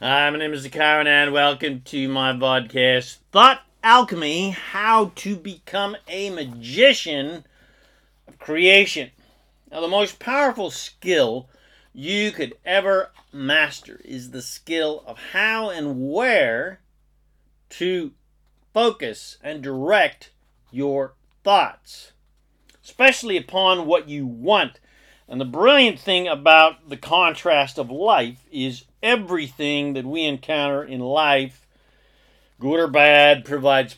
Hi, my name is Zakaran and welcome to my podcast, Thought Alchemy, How to Become a Magician of Creation. Now, the most powerful skill you could ever master is the skill of how and where to focus and direct your thoughts, especially upon what you want. And the brilliant thing about the contrast of life is everything that we encounter in life, good or bad, provides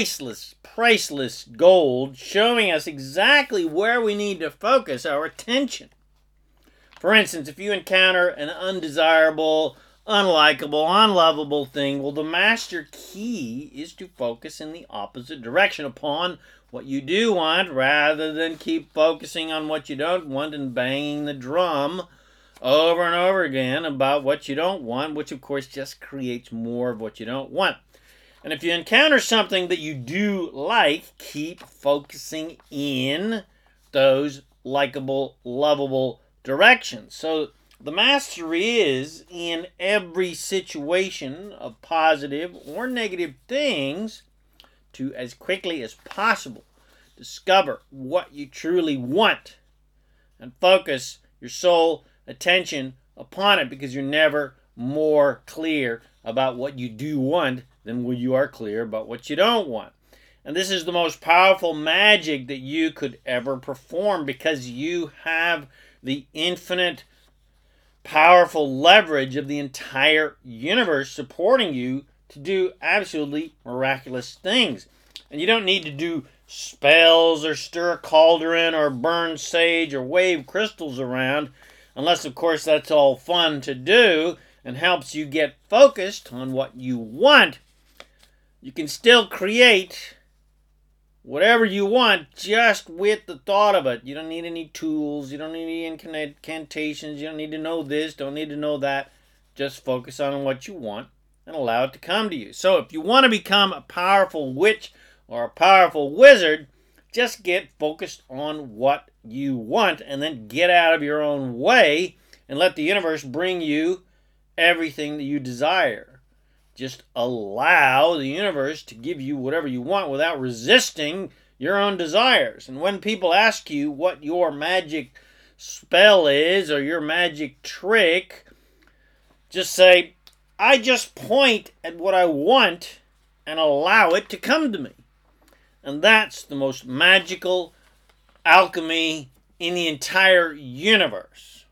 priceless gold, showing us exactly where we need to focus our attention. For instance, if you encounter an undesirable, unlikable, unlovable thing, well, the master key is to focus in the opposite direction upon what you do want rather than keep focusing on what you don't want and banging the drum over and over again about what you don't want, which of course just creates more of what you don't want. And if you encounter something that you do like, keep focusing in those likable, lovable directions. So the mastery is in every situation of positive or negative things to, as quickly as possible, discover what you truly want and focus your soul attention upon it, because you're never more clear about what you do want than when you are clear about what you don't want. And this is the most powerful magic that you could ever perform, because you have the infinite powerful leverage of the entire universe supporting you to do absolutely miraculous things. And you don't need to do spells or stir a cauldron or burn sage or wave crystals around, unless of course that's all fun to do and helps you get focused on what you want. You can still create whatever you want just with the thought of it. You don't need any tools. You don't need any incantations. You don't need to know this. Don't need to know that. Just focus on what you want and allow it to come to you. So if you want to become a powerful witch or a powerful wizard, just get focused on what you want and then get out of your own way and let the universe bring you everything that you desire. Just allow the universe to give you whatever you want without resisting your own desires. And when people ask you what your magic spell is or your magic trick, just say, I just point at what I want and allow it to come to me. And that's the most magical alchemy in the entire universe.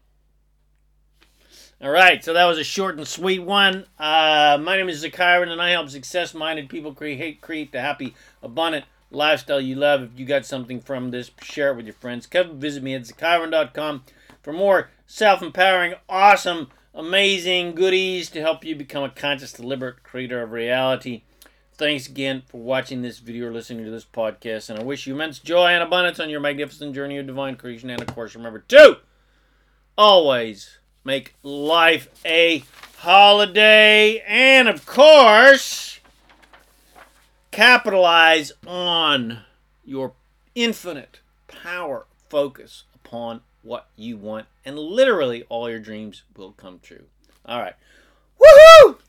All right, so that was a short and sweet one. My name is Zakaran, and I help success-minded people create the happy, abundant lifestyle you love. If you got something from this, share it with your friends. Come visit me at Zakaran.com for more self-empowering, awesome, amazing goodies to help you become a conscious, deliberate creator of reality. Thanks again for watching this video or listening to this podcast, and I wish you immense joy and abundance on your magnificent journey of divine creation. And of course, remember to always make life a holiday, and of course, capitalize on your infinite power focus upon what you want, and literally all your dreams will come true. All right. Woohoo!